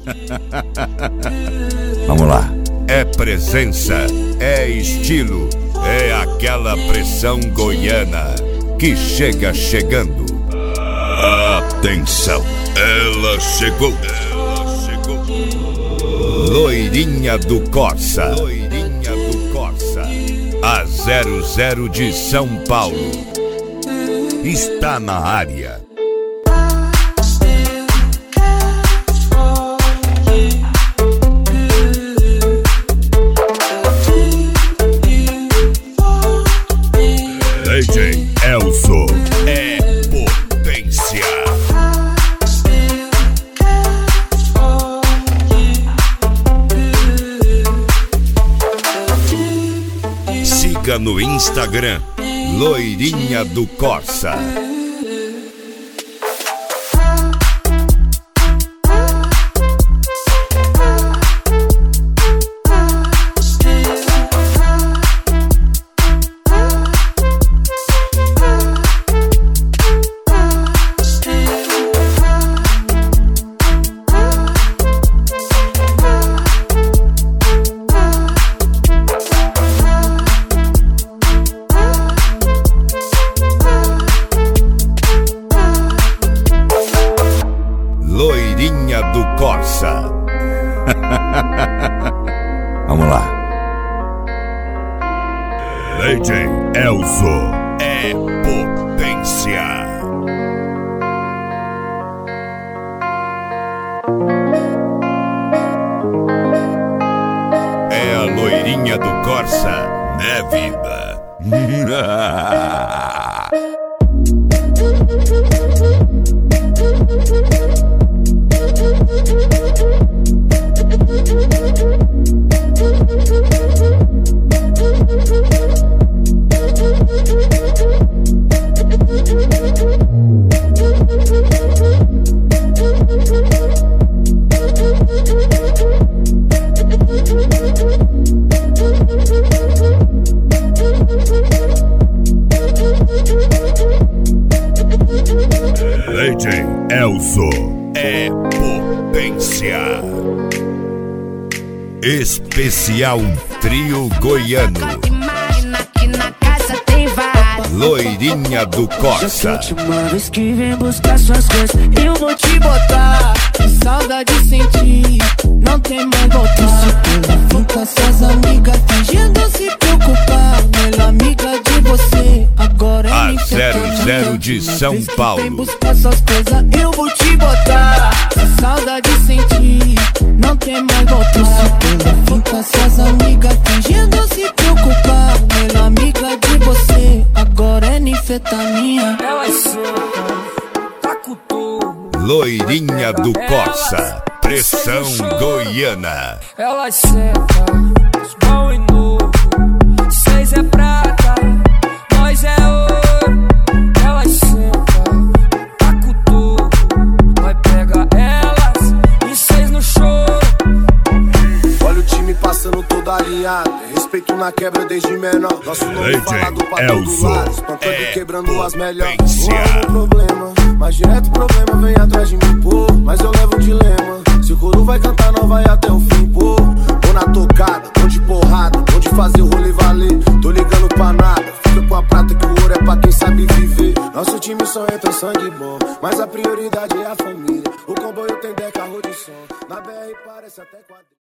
Vamos lá. É presença, é estilo, é aquela pressão goiana que chega chegando. Atenção, ela chegou. Loirinha do Corsa. A 00 de São Paulo está na área. DJ Elzo é potência. Siga no Instagram Loirinha do Corsa. Loirinha do Corsa. Vamos lá. DJ Elzo é potência. É a loirinha do Corsa, né, vida? DJ Elzo é potência. Especial Trio Goiano. Loirinha do Corsa. Que vem buscar suas coisas, eu vou te botar. Saudade sentir, não tem mais voltar. Fica suas amigas fingindo se preocupar. Melhor amiga de você, agora é a 00 de São Paulo. Vem buscar suas coisas, eu vou te botar. Saudade sentir, não tem mais voltar. Fica suas amigas fingindo se preocupar. Melhor amiga de você, agora é ninfetamina. Ela é Loirinha do Corsa, pressão goiana. Ela seca, bom e novo. 6 é prata, nós é ouro. Ela seca, taco todo. Nós pega elas e 6 no choro. Olha o time passando todo alinhado. Respeito na quebra desde menor. Nosso nome falado pra todo lado. Espantando, quebrando as melhores. Não é um problema, mas direto o problema vem atrás de mim, pô. Mas eu levo um dilema. Se o coro vai cantar, não vai até o fim, pô. Ou na tocada, ou de porrada, ou de fazer o rolê valer. Tô ligando pra nada, fica com a prata que o ouro é pra quem sabe viver. Nosso time só entra sangue bom, mas a prioridade é a família. O comboio tem 10 carros de som. Na BR parece até quadrilha.